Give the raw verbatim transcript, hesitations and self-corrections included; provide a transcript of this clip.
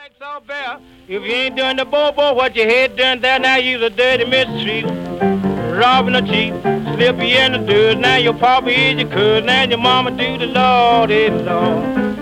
So bear, if you ain't doing the bobo, what you head done there, now you's a dirty mistreat. Robbing the cheap, slippy in the dirt. Now your papa is your cousin, and your mama do the Lord is Lord.